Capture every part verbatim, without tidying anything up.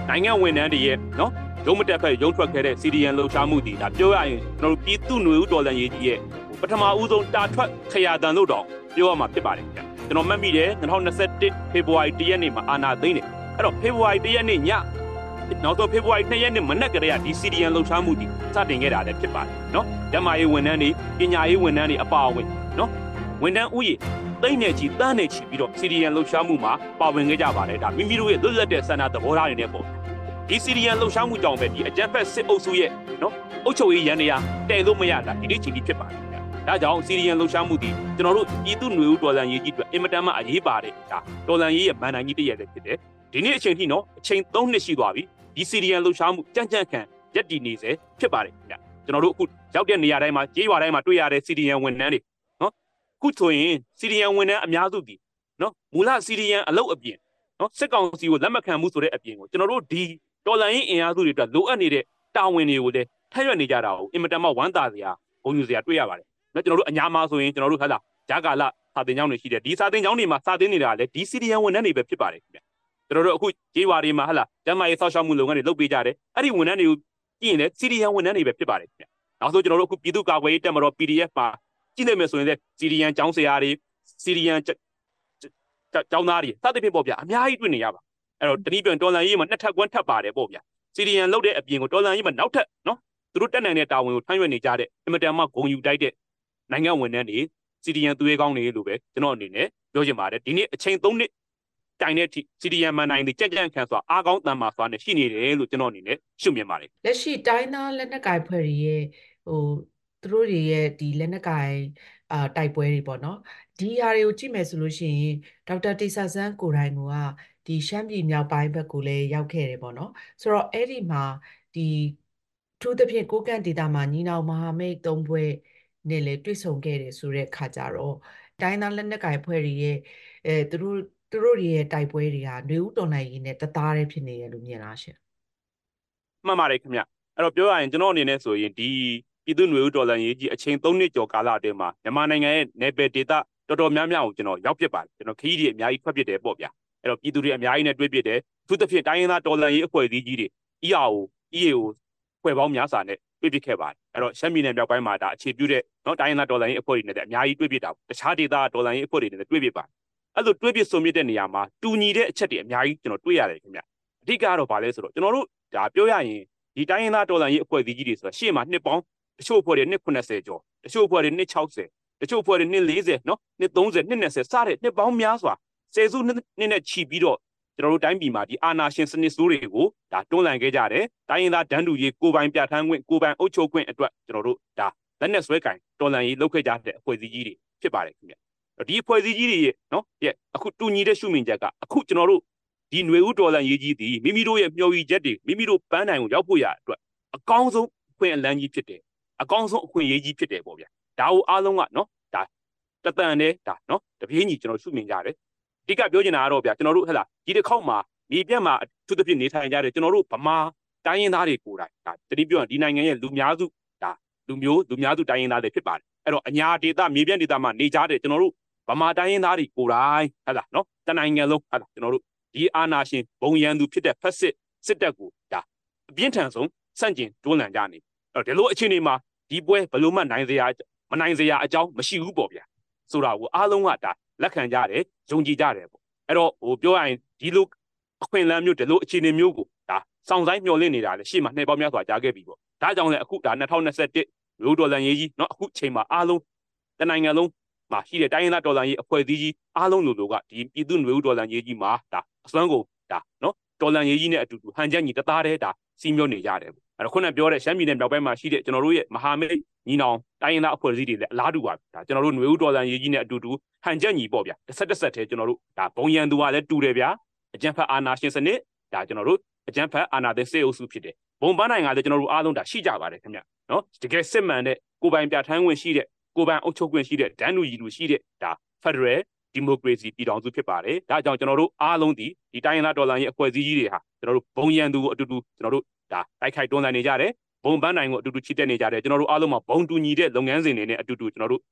နိုင်ငံဝန်ထမ်းတွေရဲ့နော်ရုံးမတက်ဖက်ရုံးထွက်ခဲ့တဲ့ စီ ဒီ အမ် လှုပ်ရှားမှုတွေဒါပြောရရင်ကျွန်တော်တို့ပြည်သူ့ຫນွေဦးတော်လှန်ရေးကြီးရဲ့ပထမဦးဆုံးတာထွက်ခရာတန်လို့တော့ပြောရမှာဖြစ်ပါတယ်ခင်ဗျကျွန်တော်မှတ်မိတယ်၂၀၂၁ဖေဖော်ဝါရီ၁ရက်နေ့မှာအာဏာသိမ်းတယ်အဲ့တော့ဖေဖော်ဝါရီ၁ရက်နေ့ညနောက်တော့ဖေဖော်ဝါရီ၂ရက်နေ့မနက်ကတည်းကဒီ စီ ဒီ အမ် လှုပ်ရှားမှုတွေစတင်ခဲ့တာလည်းဖြစ်ပါတယ်နော်ဓမ္မရေးဝန်ထမ်းတွေပညာရေးဝန်ထမ်းတွေအပါအဝင်နော်ဝန်ထမ်းဥယျာဉ်သိမ့်နေချီတန်းနေချီပြီးတော့ စီ ဒီ အမ် လှုပ်ရှားမှုမှာပါဝင်ခဲ့ကြပါတယ်ဒါမိမိတို့ရဲ့လွတ်လပ်တဲ့ဆန္ဒသဘောထားတွေနဲ့ပေါ့ဒီ စီ ဒီ အမ် လှုပ်ရှားမှုကြောင့်ပဲဒီအကြမ်းဖက်စစ်အုပ်စုရဲ့နော်အုပ်ချုပ်ရေးရန်တရားတည်လို့မရတာဒီနေ့ချိန်ကြီးဖြစ်ပါတယ်ဒါကြောင့် စီ ဒီ အမ် လှုပ်ရှားမှုဒီကျွန်တော်တို့ပြည်သူ့ຫນွေဦးတော်လှန်ရေးကြီးအတွက်အင်မတန်မှအရေးပါတယ်ဒါတော်လှန်ရေးရဲ့မန်နိုင်ကြီးတည့်ရတဲ့ဖြစ်တယ်ဒီနေ့အချိန်ထိနော်အချိန်၃နှစ်ရှိသွားပြီဒီ စီ ဒီ အမ် လှုပ်ရှားမှုကြံ့ကြံ့ခံရက်တည်နေစေဖြစ်ပါတယ်ခင်ဗျကျွန်တော်တို့အခုရောက်တဲ့နေရာတိုင်းမှာကြေးရွာတိုင်းမှာတွေ့ရတဲ့ စီ ဒီ အမ် ဝန်ထမ်းတွေနော်အခုဆိုရင် စီ ဒီ အမ် ဝန်ထမ်းအများစုဒီနော်မူလ စီ ဒီ အမ် အလုပ်အပြင်နော်စစ်ကောင်စီကိုလက်မခံမှုဆိုတဲ့အပြင်ကိုကျွန်တော်တို့ဒီတော်လှန်ရေးအင်အားစုတွေအတွက်လိုအပ်နေတဲ့တာဝန်တွေကိုလည်းထပ်ရွက်နေကြတာကိုအင်မတန်မှဝမ်းသာစရာဂုဏ်ယူစရာတွေ့ရပါတယ်နော်ကျွန်တော်တို့အညာမှာဆိုရင်ကျွန်တော်တို့ဟာလာဂျာကာလာစာတင်ကျောင်းတွေရှိတယ်ဒီစာတင်ကျောင်းတွေမှာစာတင်နေတာလည်းဒီ စီ ဒီ အမ် ဝန်ထမ်းတွေပဲဖြစ်ပါတယ်ခင်ဗျကျွန်တော်တို့အခုကြေးဝါတွေမှာဟာလာကျန်းမာရေးဆောက်ရှောက်မှုလုပ်ငန်းတွေလုပ်ပေးကြတယ်အဲ့ဒီဝန်ထမ်းတွေကိုကြည့်ရင်လည်း စီ ဒီ အမ် ဝန်ထမ်းတွေပဲဖြစ်ပါတယ်ခင်ဗျနောက်ဆုံးကျွန်တော်တို့အခုပြည်သူ့ကာကွယ်ရေးတပ်မတော် ပီ ဒီ အက်ဖ် မှာကြည့်လိုက်မယ်ဆိုရင်လည်း စီ ဒီ အမ် ကျောင်းဆရာတွေ စီ ဒီ အမ် ကျောင်းသားတွေစသဖြင့်ပေါ့ဗျာအများကြီးတွေ့နေရပါအဲ့တော့တနည်းပြန်တော်လှန်ရေးမှာနှစ်ထပ်ကွန်းထပ်ပါတယ်ပေါ့ဗျာ စီ ဒီ အမ် လုပ်တဲ့အပြင်ကိုတော်လှန်ရေးမှာနောက်ထပ်နော်သူတို့တက်နိုင်တဲ့တာဝန်ကိုထမ်းရွက်နေကြတဲ့အင်မတန်မှဂုဏ်ယူတိုက်တဲ့နိုင်ငံဝန်ထမ်းတွေ စီ ဒီ အမ် သူရဲကောင်းတွေလို့ပဲကျွန်တော်အနေနဲ့ပြောချင်ပါတယ်ဒီနေ့အချိန်၃နှစ်တိုင်တဲ့အထိ စီ ဒီ အမ် မန်နိုင်တွေကြက်ကြက်ခံစွာအားကောင်းတန်မာစွာနဲ့ရှိနေတယ်လို့ကျွန်တော်အနေနဲ့ရှုမြင်ပါတယ်လက်ရှိတိုင်းသားလက်နက်ကိုင်ဖွဲ့တွေရဲ့ဟိုသူတို့တွေရဲ့ဒီလက်နက်ကိုင်အာတိုက်ပွဲတွေပေါ့နော်ဒီဟာတွေကိုကြည့်မယ်ဆိုလို့ရှိရင်ဒေါက်တာတေဆာဆန်းကိုတိုင်ကဒီရှမ်းပြည်မြောက်ပိုင်းဘက်ကိုလည်းရောက်ခဲ့တယ်ပေါ့နော်ဆိုတော့အဲ့ဒီမှာဒီထူးသဖြင့်ကိုကန့်ဒေသမှာညီနောင်မဟာမိတ်သုံးဘွဲ့နဲ့လည်းတွေ့ဆုံခဲ့တယ်ဆိုတဲ့ခါကြတော့တိုင်းသားလက်နက်ကိုင်ဖွဲ့တွေရဲ့အဲသူတို့သူတို့တွေရဲ့တိုက်ပွဲတွေကຫນွေဦးတော်လှန်ရေးနဲ့တသားတည်းဖြစ်နေတယ်လို့မြင်လားရှင်မှန်ပါတယ်ခင်ဗျအဲ့တော့ပြောရရင်ကျွန်တော်အနေနဲ့ဆိုရင်ဒီပြည်သူ့ຫນွေဦးတော်လှန်ရေးကြီးအချိန်၃နှစ်ကျော်ကာလအတွင်းမှာမြန်မာနိုင်ငံရဲ့နယ်ပယ်ဒေသတော်တော်များများကိုကျွန်တော်ရောက်ပြစ်ပါတယ်ကျွန်တော်ခရီးတွေအများကြီးဖတ်ပြစ်တယ်ပေါ့ဗျာအဲ့တော့ပြည်သူတွေအများကြီးနဲ့တွေ့ပြစ်တယ်အထူးသဖြင့်တိုင်းရင်းသားတော်လှန်ရေးအဖွဲ့အစည်းကြီးတွေ အီ အာ အို အီ အေ အို ဖွဲ့ပေါင်းများစွာနဲ့တွေ့ပြစ်ခဲ့ပါတယ်အဲ့တော့ရှမ်းပြည်နယ်မြောက်ပိုင်းမှာဒါအခြေပြုတဲ့နော်တိုင်းရင်းသားတော်လှန်ရေးအဖွဲ့တွေနဲ့အများကြီးတွေ့ပြစ်တာတခြားဒေသတော်လှန်ရေးအဖွဲ့တွေနဲ့တွေ့ပြစ်ပါတယ်အဲ့လိုတွေ့ပြစ်ဆုံမြစ်တဲ့နေရာမှာတူညီတဲ့အချက်တွေအများကြီးကျွန်တော်တွေ့ရတယ်ခင်ဗျအဓိကတော့ဗာလဲဆိုတော့ကျွန်တော်တို့ဒါပြောရရင်ဒီတိုင်းရင်းသားတော်လှန်ရေးအဖွဲ့အစည်းကြီးတွေဆိုတာရှေ့မှာနှစ်ပေါင်းတချို့အဖွဲ့တွေနှစ်၇၀ကျော်တချို့အဖွဲ့တွေနှစ်၆၀တချို့အဖွဲ့တွေနှစ်၄၀နော်နှစ်၃၀နှစ်၂၀စတဲ့နှစ်ပေါင်းများစွာဆယ်စုနှစ်နဲ့ချီပြီးတော့ကျွန်တော်တို့တိုင်းပြည်မှာဒီအာဏာရှင်စနစ်ဆိုးတွေကိုဒါတွန်းလှန်ခဲ့ကြတယ်တိုင်းရင်းသားဒန်းတူရေးကိုပိုင်ပြဋ္ဌာန်းခွင့်ကိုပိုင်အုပ်ချုပ်ခွင့်အတွက်ကျွန်တော်တို့ဒါလက်နက်ဆွဲကင်တော်လှန်ရေးလုပ်ခဲ့ကြတဲ့အဖွဲ့အစည်းကြီးတွေဖြစ်ပါတယ်ခင်ဗျဒီအဖွဲ့အစည်းကြီးတွေရဲ့နော်ရဲ့အခုတူညီတဲ့ရှုမြင်ချက်ကအခုကျွန်တော်တို့ဒီຫນွေဦးတော်လှန်ရေးကြီးသည်မိမိတို့ရဲ့မျှော်ရည်ချက်တွေမိမိတို့ပန်းတိုင်ကိုရောက်ဖို့ရအတွက်အကောင်းဆုံးအခွင့်အလမ်းကြီးဖြစ်တယ်အကောင်းဆုံးအခွင့်အရေးကြီးဖြစ်တယ်ပေါ့ဗျာဒါကိုအားလုံးကနော်ဒါတတန်နဲ့ဒါနော်တပြေးညီကျွန်တော်ရှုမြင်ကြတယ်အဓိကပြောချင်တာကတော့ဗျာကျွန်တော်တို့ဟဲ့လားဒီတစ်ခေါက်မှာမြေပြတ်မှာသူတစ်ဖြစ်နေထိုင်ကြတယ်ကျွန်တော်တို့ဗမာတိုင်းရင်းသားတွေကိုယ်တိုင်ဒါတတိပြောရင်ဒီနိုင်ငံရဲ့လူများစုဒါလူမျိုးလူများစုတိုင်းရင်းသားတွေဖြစ်ပါတယ်အဲ့တော့အညာဒေသမြေပြတ်ဒေသမှာနေကြတယ်ကျွန်တော်တို့ဗမာတိုင်းရင်းသားတွေကိုယ်တိုင်ဟဲ့လားနော်တနိုင်ငံလုံးဟဲ့လားကျွန်တော်တို့ဒီအာဏာရှင်ဘုံရန်သူဖြစ်တဲ့ဖက်စစ်စစ်တပ်ကိုဒါအပြင်းထန်ဆုံးစန့်ကျင်တွန်းလှန်ကြနေအဲ့တော့ဒီလိုအခြေအနေမှာဒီပွဲဘယ်လိုမှနိုင်စရာမနိုင်စရာအကြောင်းမရှိဘူးပေါ့ဗျာဆိုတာကိုအားလုံးကဒါလက်ခံကြတယ်ယုံကြည်ကြတယ်ပေါ့အဲ့တော့ဟိုပြောရရင်ဒီလိုအခွင့်အလမ်းမျိုးဒီလိုအခြေအနေမျိုးကိုဒါစောင့်ဆိုင်မျှော်လင့်နေတာလေရှေ့မှာနှစ်ပေါင်းများစွာကြားခဲ့ပြီပေါ့ဒါကြောင့်လည်းအခုဒါ၂၀၂၁ရိုးတော်လန်ရေးကြီးเนาะအခုချိန်မှာအားလုံးတနိုင်ငံလုံးမှာရှိတဲ့တိုင်းရင်းသားတော်လှန်ရေးအဖွဲ့အစည်းကြီးအားလုံးလိုလိုကဒီပြည်သူ့ຫນွေဦးတော်လှန်ရေးကြီးမှာဒါအစွမ်းကုန်ဒါเนาะတော်လှန်ရေးကြီးနဲ့အတူတူဟန်ချက်ညီတသားတည်းဒါစီးမျောနေကြတယ်ပေါ့အဲ့တော့ခုနပြောတဲ့ရှမ်းပြည်နယ်မြောက်ပိုင်းမှာရှိတဲ့ကျွန်တော်တို့ရဲ့မဟာမိတ်ညီနောင်တိုင်းရင်းသားအဖွဲ့အစည်းတွေလည်းအလားတူပါဒါကျွန်တော်တို့ຫນွေဦးတော်လှန်ရေးကြီးနဲ့အတူတူဟန်ချက်ညီပေါ့ဗျာတစ်ဆက်တစ်ဆက်တည်းကျွန်တော်တို့ဒါဘုံရန်သူကလည်းတူတယ်ဗျာအကြံဖတ်အာဏာရှင်စနစ်ဒါကျွန်တော်တို့အကြံဖတ်အာဏာသိမ်းစေအုပ်စုဖြစ်တယ်ဘုံပန်းနိုင်ကလည်းကျွန်တော်တို့အားလုံးဒါရှိကြပါတယ်ခင်ဗျเนาะတကယ်စစ်မှန်တဲ့ကိုပိုင်ပြဋ္ဌာန်းခွင့်ရှိတဲ့ကိုပိုင်အုပ်ချုပ်ခွင့်ရှိတဲ့ဒန်းလူကြီးလူရှိတဲ့ဒါ Federal Democracy ပြည်ထောင်စုဖြစ်ပါတယ်ဒါကြောင့်ကျွန်တော်တို့အားလုံးဒီဒီတိုင်းရင်းသားဒေါ်လာရဲ့အဖွဲ့အစည်းကြီးတွေဟာကျွန်တော်တို့ဘုံရန်သူကိုအတူတူကျွန်တော်တို့ဒါတိုက်ခိုက်တွန်းလှန်နေကြတယ်ဘုံပန်းနိုင်ကိုအတူတူချစ်တက်နေကြတယ်ကျွန်တော်တို့အားလုံးမှာဘုံတူညီတဲ့လုပ်ငန်းစဉ်တွေနဲ့အတူတူကျွန်တော်တို့ဒါ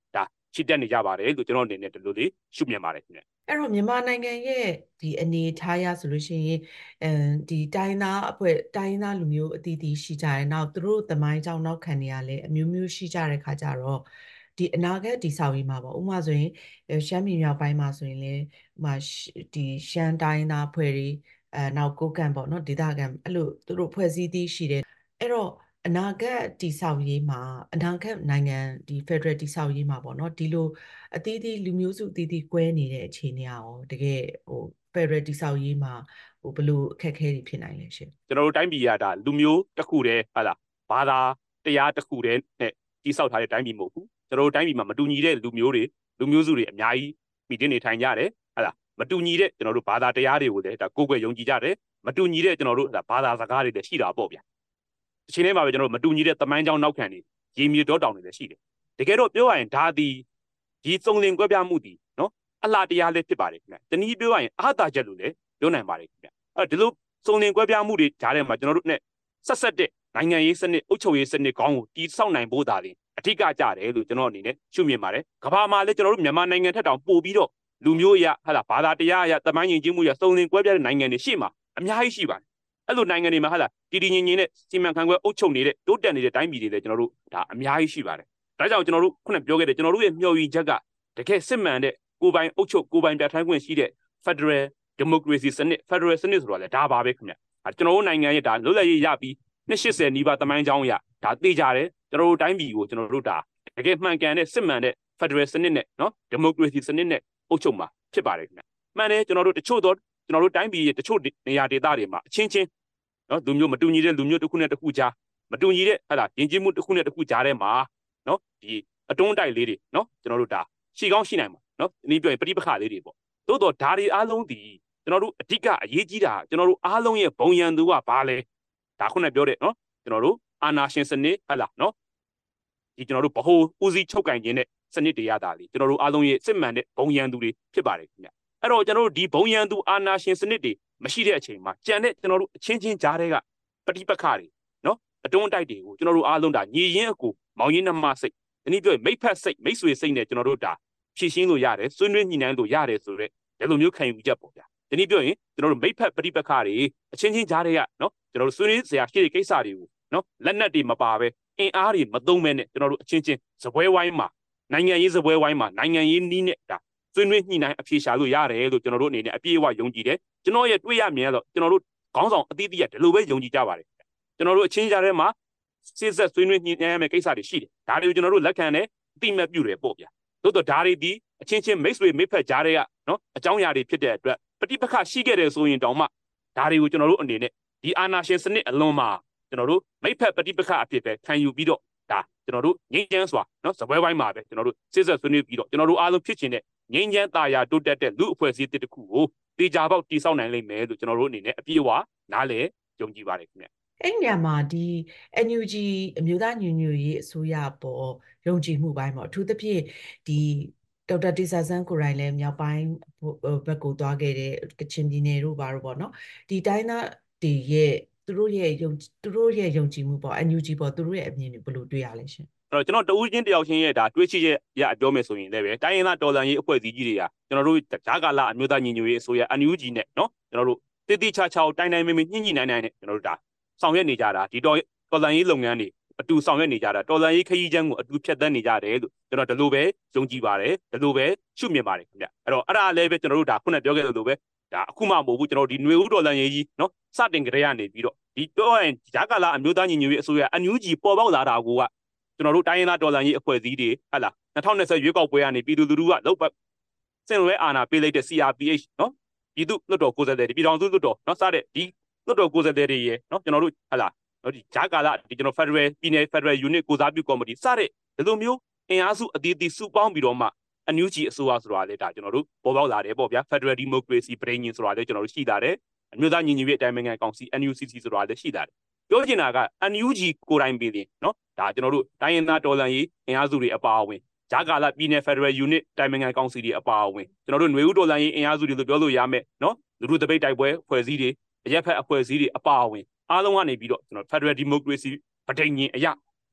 ချစ်တက်နေကြပါတယ်လို့ကျွန်တော်အနေနဲ့ဒီလိုလေးရှုမြင်ပါတယ်ခင်ဗျအဲ့တော့မြန်မာနိုင်ငံရဲ့ဒီအနေထားရဆိုလို့ရှိရင်အဲဒီတိုင်းသားအဖွဲ့တိုင်းသားလူမျိုးအသီးသီးရှိကြတယ်နောက်သူတို့သမိုင်းကြောင်းနောက်ခံနေရလဲအမျိုးမျိုးရှိကြတဲ့ခါကြတော့ဒီအနာဂတ်ဒီဆောက်ရေးမှာပေါ့ဥပမာဆိုရင်ရှမ်းပြည်မြောက်ပိုင်းမှာဆိုရင်လေဥပမာဒီရှမ်းတိုင်းသားအဖွဲ့တွေအဲနောက်ကိုကန့်ပေါ့နော်ဒေသခံအဲ့လိုသူတို့ဖွဲ့စည်းသည်ရှိတယ်အဲ့တော့အနာဂတ်တိဆောက်ရေးမှာအနာဂတ်နိုင်ငံဒီ Federal တိဆောက်ရေးမှာပေါ့နော်ဒီလိုအသီးသီးလူမျိုးစုအသီးသီးကွဲနေတဲ့အခြေအနေရောတကယ်ဟို Federal တိဆောက်ရေးမှာဟိုဘလို့အခက်အခဲတွေဖြစ်နိုင်လဲရှင်ကျွန်တော်တို့တိုင်းပြည်ရတာလူမျိုးတစ်ခုတည်းဟာလားဘာသာတရားတစ်ခုတည်းနဲ့တိဆောက်ထားတဲ့တိုင်းပြည်မဟုတ်ဘူးကျွန်တော်တို့တိုင်းပြည်မှာမတူညီတဲ့လူမျိုးတွေလူမျိုးစုတွေအများကြီးပြည်တင်နေထိုင်ကြတယ်ဟာလားမတူညီတဲ့ကျွန်တော်တို့ဘာသာတရားတွေကိုလည်းဒါကိုယ်ကွယ်ယုံကြည်ကြတယ်မတူညီတဲ့ကျွန်တော်တို့ဘာသာစကားတွေလည်းရှိတာပေါ့ဗျာအချိန်ထဲမှာပဲကျွန်တော်တို့မတူညီတဲ့သမိုင်းကြောင်းနောက်ခံတွေရေမြေတောတောင်တွေလည်းရှိတယ်တကယ်တော့ပြောရရင်ဒါဒီဒီစုံလင်ကွဲပြားမှုဒီနော်အလှတရားလည်းဖြစ်ပါတယ်ခင်ဗျတနည်းပြောရရင်အာသာချက်လို့လည်းပြောနိုင်ပါတယ်ခင်ဗျအဲဒီလိုစုံလင်ကွဲပြားမှုတွေကြားထဲမှာကျွန်တော်တို့ ਨੇ ဆက်ဆက်တဲ့နိုင်ငံရေးစနစ်အုပ်ချုပ်ရေးစနစ်ကောင်းကိုတည်ဆောက်နိုင်ဖို့ဒါလည်းအထူးကကြတယ်လို့ကျွန်တော်အနေနဲ့ရှုမြင်ပါတယ်ကမ္ဘာမှာလည်းကျွန်တော်တို့မြန်မာနိုင်ငံထက်တောင်ပို့ပြီးတော့လူမျိုးအရဟာလားဘာသာတရားအရတမိုင်းယဉ်ကျေးမှုအရစုံလင်ကွဲပြားတဲ့နိုင်ငံတွေရှေ့မှာအများကြီးရှိပါတယ်အဲ့လိုနိုင်ငံတွေမှာဟာလားတည်တည်ငြိမ်ငြိမ်နဲ့စီမံခန့်ခွဲအုပ်ချုပ်နေတဲ့တိုးတက်နေတဲ့တိုင်းပြည်တွေလည်းကျွန်တော်တို့ဒါအများကြီးရှိပါတယ်ဒါကြောင့်ကျွန်တော်တို့ခုနပြောခဲ့တဲ့ကျွန်တော်တို့ရဲ့မျှော်ရည်ချက်ကတကယ်စစ်မှန်တဲ့ကိုယ်ပိုင်အုပ်ချုပ်ကိုယ်ပိုင်ပြဋ္ဌာန်းခွင့်ရှိတဲ့ Federal Democracy စနစ် Federal စနစ်ဆိုတော့လေဒါပါပဲခင်ဗျကျွန်တော်တို့နိုင်ငံရဲ့ဒါလွတ်လပ်ရေးရပြီးနှစ်၈၀နီးပါးသမိုင်းကြောင်းအရဒါသိကြတယ်ကျွန်တော်တို့တိုင်းပြည်ကိုကျွန်တော်တို့ဒါတကယ်မှန်ကန်တဲ့စစ်မှန်တဲ့ Federal စနစ်နဲ့နော် Democracy စနစ်နဲ့အုပ်ချုပ်မှာဖြစ်ပါတယ်ခင်ဗျမှန်တယ်ကျွန်တော်တို့တချို့တော့ကျွန်တော်တို့တိုင်းပြည်ရဲ့တချို့နေရာဒေသတွေမှာအချင်းချင်းနော်လူမျိုးမတူညီတဲ့လူမျိုးတစ်ခုနဲ့တစ်ခုကြားမတူညီတဲ့ဟာလားယဉ်ကျေးမှုတစ်ခုနဲ့တစ်ခုကြားထဲမှာနော်ဒီအတွန်းတိုက်လေးတွေနော်ကျွန်တော်တို့ဒါရှီကောင်းရှိနိုင်မှာနော်ဒီပြောရင်ပဋိပက္ခလေးတွေပေါ့သို့တော့ဒါတွေအားလုံးဒီကျွန်တော်တို့အဓိကအရေးကြီးတာကျွန်တော်တို့အားလုံးရဲ့ဘုံရန်သူကဘာလဲဒါခုနပြောတဲ့နော်ကျွန်တော်တို့အာနာရှင်စနစ်ဟဲ့လားနော်ဒီကျွန်တော်တို့ဗဟိုဦးစီးချုပ်ကင်ခြင်းတဲ့စနစ်တွေရတာလေကျွန်တော်တို့အားလုံးရဲ့စစ်မှန်တဲ့ဘုံရန်သူတွေဖြစ်ပါတယ်ခင်ဗျအဲ့တော့ကျွန်တော်တို့ဒီဘုံရန်သူအာနာရှင်စနစ်တွေမရှိတဲ့အချိန်မှာကြံတဲ့ကျွန်တော်တို့အချင်းချင်းကြားတဲ့ကပဋိပက္ခတွေနော်အတွန်းတိုက်တွေကိုကျွန်တော်တို့အားလုံးဒါညီရင်းအကူမောင်ရင်းနှမစိတ်ဒီနည်းပြောရင်မိတ်ဖက်စိတ်မိတ်ဆွေစိတ်နဲ့ကျွန်တော်တို့ဒါဖြည့်ရှင်းလို့ရတယ်ဆွေးနွေးညှိနှိုင်းလို့ရတယ်ဆိုတော့ဒီလိုမျိုးခံယူချက်ပေါ့ဗျာဒီနည်းပြောရင်ကျွန်တော်တို့မိတ်ဖက်ပဋိပက္ခတွေအချင်းချင်းကြားတွေကနော်ကျွန်တော်တို့ဆွေးနွေးစရာရှိတဲ့ကိစ္စတွေကိုနော်လက်နက်တွေမပါပဲအင်အားတွေမသုံးမဲနဲ့ကျွန်တော်တို့အချင်းချင်းစပွဲဝိုင်းမှာနိုင်ငံရေးစပွဲဝိုင်းမှာနိုင်ငံရေးနည်းနဲ့ဒါဆွေးနွေးညှိနှိုင်းအပြေရှာလို့ရတယ်လို့ကျွန်တော်တို့အနေနဲ့အပြည့်အဝယုံကြည်တယ်ကျွန်တော်ရဲ့တွေ့ရမြင်ရတော့ကျွန်တော်တို့ခေါင်းဆောင်အသီးသီးကဒီလိုပဲယုံကြည်ကြပါတယ်ကျွန်တော်တို့အချင်းကြားထဲမှာစစ်ဆက်ဆွေးနွေးညှိနှိုင်းရမယ့်ကိစ္စတွေရှိတယ်ဒါတွေကိုကျွန်တော်တို့လက်ခံတယ်အတိမတ်ပြုတယ်ပေါ့ဗျာသို့တော့ဒါတွေဒီအချင်းချင်းမိတ်ဆွေမိတ်ဖက်ကြားတွေကနော်အကြောင်းအရာတွေဖြစ်တဲ့အတွက်ပဋိပက္ခရှိခဲ့တယ်ဆိုရင်တောင်မှဒါတွေကိုကျွန်တော်တို့အနေနဲ့ဒီအာဏာရှင်စနစ်အလွန်မှာကျွန်တော်တို့မိတ်ဖက်ပဋိပက္ခအဖြစ်ပဲခံယူပြီးတော့ဒါကျွန်တော်တို့ငြိမ်းချမ်းစွာနော်စပွဲဝိုင်းမှာပဲကျွန်တော်တို့စစ်ဆက်ဆွေးနွေးပြီးတော့ကျွန်တော်တို့အားလုံးဖြစ်ချင်တဲ့ငြိမ်းချမ်းသာယာတိုးတက်တဲ့လူအဖွဲ့အစည်းတစ်ခုကိုတေချာပေါက်တည်ဆောက်နိုင်လိမ့်မယ်လို့ကျွန်တော်တို့အနေနဲ့အပြည့်အဝနားလည်ယုံကြည်ပါတယ်ခင်ဗျအဲ့ညမှာဒီ အန် ယူ ဂျီ အမျိုးသားညီညွတ်ရေးအစိုးရပေါ်ယုံကြည်မှုပိုင်းပေါ့အထူးသဖြင့်ဒီဒေါက်တာတေဆာဆန်းကိုယ်တိုင်လည်းမြောက်ပိုင်းဘက်ကိုသွားခဲ့တဲ့ကချင်ပြည်နယ်တို့ဘာလို့ပေါ့နော်ဒီတိုင်းသားတွေရဲ့သူတို့ရဲ့ယုံသူတို့ရဲ့ယုံကြည်မှုပေါ့ အန် ယူ ဂျီ ပေါ့သူတို့ရဲ့အမြင်တွေဘယ်လိုတွေ့ရလဲရှင်အဲ့တော့ကျွန်တော်တဦးချင်းတယောက်ချင်းရဲ့ဒါတွေးချိချက်ရပြောမယ်ဆိုရင်လည်းပဲတိုင်းရင်းသားတော်လှန်ရေးအဖွဲ့အစည်းကြီးတွေကကျွန်တော်တို့ဂျာကာလာအမျိုးသားညီညွတ်ရေးအစိုးရ အန် ယူ ဂျီ နဲ့နော်ကျွန်တော်တို့တည်တည်ချာချာတိုင်းတိုင်းမင်းမင်းညှိညှိနိုင်နိုင်နဲ့ကျွန်တော်တို့ဒါဆောင်ရွက်နေကြတာဒီတော်တော်လှန်ရေးလုပ်ငန်းတွေအတူဆောင်ရွက်နေကြတာတော်လှန်ရေးခရီးချမ်းကိုအတူဖြတ်သန်းနေကြတယ်လို့ကျွန်တော်ဒီလိုပဲယုံကြည်ပါတယ်ဒီလိုပဲရှုမြင်ပါတယ်ခင်ဗျအဲ့တော့အဲ့ဒါလည်းပဲကျွန်တော်တို့ဒါခုနပြောခဲ့သလိုပဲဒါအခုမှမဟုတ်ဘူးကျွန်တော်ဒီຫນွေဦးတော်လှန်ရေးကြီးနော်စတင်ကြရနေပြီးတော့ဒီပြောရင်ဂျာကာလာအမျိုးသားညီညွတ်ရေးအစိုးရ အန် ယူ ဂျီ ပေါ်ပေါက်လာတာကကျွန်တော်တို့တိုင်းရင်းသားတော်လှန်ရေးအဖွဲ့အစည်းတွေဟဲ့လား၂၀၂၀ရွေးကောက်ပွဲကနေပြည်သူလူထုကလောက်ပတ်စင်လွဲအာဏာပေးလိုက်တဲ့ စီ အာร์ พี အိတ်ချ် နော်ပြည်သူလွှတ်တော်ကိုယ်စားလှယ်တွေပြည်ထောင်စုလွှတ်တော်နော်စတဲ့ဒီလွှတ်တော်ကိုယ်စားလှယ်တွေရေနော်ကျွန်တော်တို့ဟဲ့လားနော်ဒီဂျာကာလာဒီကျွန်တော် Federal ပြည်နယ် Federal Unit ကိုစားပြုကော်မတီစတဲ့ဒီလိုမျိုးအင်အားစုအသီးသီးစုပေါင်းပြီးတော့မှ အန် ယူ ဂျီ အစိုးရဆိုတာလေဒါကျွန်တော်တို့ပေါ်ပေါက်လာတယ်ပေါ့ဗျာ Federal Democracy ပြည်ညင်ဆိုတာလေကျွန်တော်တို့ရှိလာတယ်အမျိုးသားညီညွတ်ရေးအတိုင်းအမြံကောင်စီ အန် ယူ စီ စီ ဆိုတာလေရှိလာတယ်ပြောချင်တာက အန် ယူ ဂျီ ကိုယ်တိုင်ပြည်နော်ဒါကျွန်တော်တို့တိုင်းရင်းသားတော်လှန်ရေးအင်အားစုတွေအပါအဝင်ဂျာကာလာပြည်နယ် Federal Unit တိုင်းနိုင်ငံကောင်စီတွေအပါအဝင်ကျွန်တော်တို့ຫນွေဦးတော်လှန်ရေးအင်အားစုတွေလို့ပြောလို့ရမယ်နော်လူထုတပိတ်တိုက်ပွဲဖွဲ့စည်းတွေအရက်ဖက်အဖွဲ့အစည်းတွေအပါအဝင်အားလုံးကနေပြီးတော့ကျွန်တော် Federal Democracy ပြည်ညင်အရာ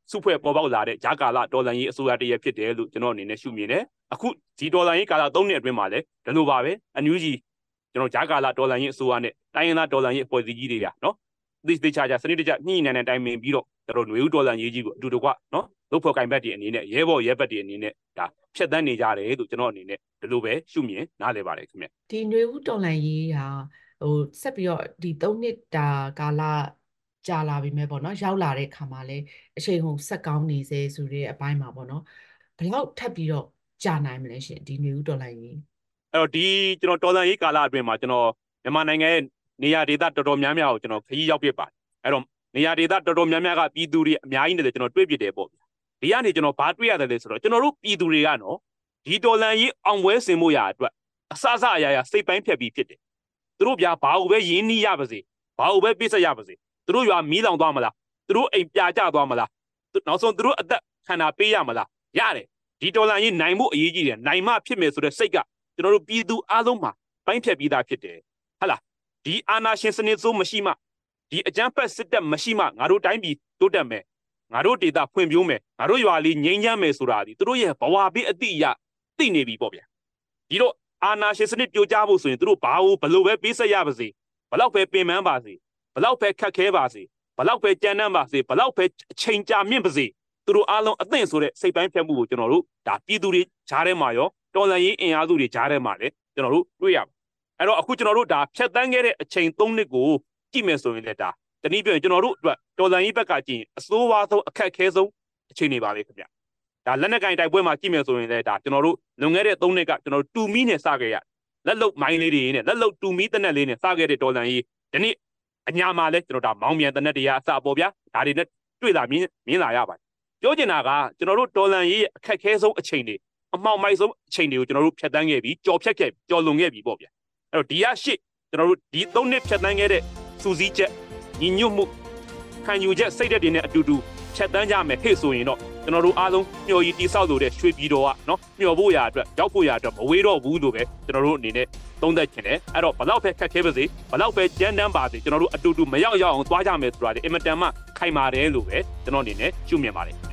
စုဖွဲ့ပေါ်ပေါက်လာတဲ့ဂျာကာလာဒေါ်လာရေးအစိုးရတရဖြစ်တယ်လို့ကျွန်တော်အနေနဲ့ရှုမြင်တယ်အခုဒီဒေါ်လာရေးကာလသုံးနှစ်အတွင်းမှာလည်းဒီလိုပါပဲအန်ယူဂျီကျွန်တော်ဂျာကာလာဒေါ်လာရေးအစိုးရနဲ့တိုင်းရင်းသားဒေါ်လာရေးအဖွဲ့အစည်းကြီးတွေကနော်ဒီစတေချာချာစနစ်တကျညှိနှိုင်းတဲ့တိုင်ပင်ပြီးတော့ကျွန်တော်ຫນွေဦးဒေါ်လာရေးကြီးကိုအတူတကွနော်လုပ်ဖော်ကိုင်ဘက်တွေအနေနဲ့ရဲဘော်ရဲဘက်တွေအနေနဲ့ဒါဖြတ်တန်းနေကြတယ်လို့ကျွန်တော်အနေနဲ့ဒီလိုပဲရှုမြင်နားလည်ပါတယ်ခင်ဗျဒီຫນွေဦးဒေါ်လာရေးဟာဟိုဆက်ပြီးတော့ဒီသုံးနှစ်တာကာလကြာလာပြီမဲ့ပေါ့နော်ရောက်လာတဲ့ခါမှာလဲအချိန်ကုန်ဆက်ကောင်းနေစေဆိုတဲ့အပိုင်းမှာပေါ့နော်ဘယ်လောက်ထပ်ပြီးတော့ကြာနိုင်မလဲရှင်ဒီຫນွေဦးဒေါ်လာရေးအဲ့တော့ဒီကျွန်တော်ဒေါ်လာရေးကာလအတွင်းမှာကျွန်တော်မြန်မာနိုင်ငံရဲ့နေရာဒေသတော်တော်များများကိုကျွန်တော်ခရီးရောက်ပြပါတယ်အဲ့တော့နေရာဒေသတော်တော်များများကပြည်သူတွေအများကြီးနဲ့ကျွန်တော်တွေ့ပြတယ်ပေါ့ဗျာဒီကနေကျွန်တော်ဘာတွေ့ရတယ်လဲဆိုတော့ကျွန်တော်တို့ပြည်သူတွေကနော်ဒီဒေါ်လာရေးအောင်ပွဲဆင်ဖို့ရအတွက်အစအစအရာရာစိတ်ပိုင်းဖြတ်ပြီးဖြစ်တယ်သူတို့ဗျာဘာလို့ပဲရင်းနှီးရပါစေဘာလို့ပဲပြစ်ဆက်ရပါစေသူတို့ရွာမီးလောင်သွားမလားသူတို့အိမ်ပြာကျသွားမလားနောက်ဆုံးသူတို့အသက်ခန္ဓာပေးရမလားရတယ်ဒီဒေါ်လာရေးနိုင်မှုအရေးကြီးတယ်နိုင်မှဖြစ်မယ်ဆိုတဲ့စိတ်ကကျွန်တော်တို့ပြည်သူအားလုံးမှာပိုင်းဖြတ်ပြီးသားဖြစ်တယ်ဟုတ်လားဒီအာဏာရှင်စနစ်စိုးမရှိမှဒီအကြမ်းဖက်စစ်တပ်မရှိမှငါတို့တိုင်းပြည်တိုးတက်မယ်ငါတို့ဒေသဖွံ့ဖြိုးမယ်ငါတို့ရွာလေးငြိမ်းချမ်းမယ်ဆိုတာဒီသူတို့ရဲ့ဘဝဘေးအတိအရသိနေပြီပေါ့ဗျာဒီတော့အာဏာရှင်စနစ်ပြိုကျဖို့ဆိုရင်သူတို့ဘာလို့ဘလို့ပဲပေးဆက်ရပါစေဘလောက်ပဲပင်ပန်းပါစေဘလောက်ပဲခက်ခဲပါစေဘလောက်ပဲကြမ်းတမ်းပါစေဘလောက်ပဲအချိန်ကြာမြင့်ပါစေသူတို့အားလုံးအသင့်ဆိုတဲ့စိတ်ပိုင်းဖြတ်မှုကိုကျွန်တော်တို့ဒါပြည်သူတွေကြားထဲမှာရောတော်လှန်ရေးအင်အားစုတွေကြားထဲမှာလည်းကျွန်တော်တို့တွေ့ရပါအဲ့တော့အခုကျွန်တော်တို့ဒါဖြတ်တန်းခဲ့တဲ့အချိန်သုံးနှစ်ကိုကြည့်မယ်ဆိုရင်လည်းဒါတနည်းပြောရင်ကျွန်တော်တို့အတွက်တော်လှန်ရေးဘက်ကကြည့်ရင်အစိုးရဆုံးအခက်အခဲဆုံးအခြေအနေပါပဲခင်ဗျဒါလက်နက်ကင်တိုက်ပွဲမှာကြည့်မယ်ဆိုရင်လည်းဒါကျွန်တော်တို့လွန်ခဲ့တဲ့သုံးနှစ်ကကျွန်တော်တို့တူမီနဲ့စခဲ့ရလက်လုတ်မိုင်းလေးတွေနဲ့လက်လုတ်တူမီတနက်လေးနဲ့စခဲ့တဲ့တော်လှန်ရေးဒီနေ့အညာမှာလဲကျွန်တော်ဒါမောင်းမြန်တနက်တရားအစပေါ်ဗျာဒါတွေနဲ့တွေ့လာမြင်မြင်လာရပါတယ်ပြောချင်တာကကျွန်တော်တို့တော်လှန်ရေးရဲ့အခက်အခဲဆုံးအချိန်တွေအမှောင်မိုက်ဆုံးအချိန်တွေကိုကျွန်တော်တို့ဖြတ်တန်းခဲ့ပြီးကြော်ဖြတ်ခဲ့ကြော်လွန်ခဲ့ပြီပေါ့ဗျာအဲ့တော့ဒီရရှစ်ကျွန်တော်တို့ဒီသုံးနှစ်ဖြတ်တန်းခဲ့တဲ့စူးစီးချက်ညီညွတ်မှုခံယူချက်စိတ်ဓာတ်တွေနဲ့အတူတူဖြတ်တန်းကြမယ်ဟဲ့ဆိုရင်တော့ကျွန်တော်တို့အားလုံးမျှော်ရည်တိဆောက်လို့တဲ့ရွှေပြည်တော်ကနော်မျှော်ဖို့ရာအတွက်ရောက်ဖို့ရာအတွက်မဝေးတော့ဘူးလို့ပဲကျွန်တော်တို့အနေနဲ့သုံးသပ်ချင်တယ်အဲ့တော့ဘလောက်ပဲခက်ခဲပါစေဘလောက်ပဲကြမ်းတမ်းပါစေကျွန်တော်တို့အတူတူမရောက်ရောက်အောင်သွားကြမယ်ဆိုတာဒီအင်မတန်မှခိုင်မာတယ်လို့ပဲကျွန်တော်အနေနဲ့ရှုမြင်ပါတယ်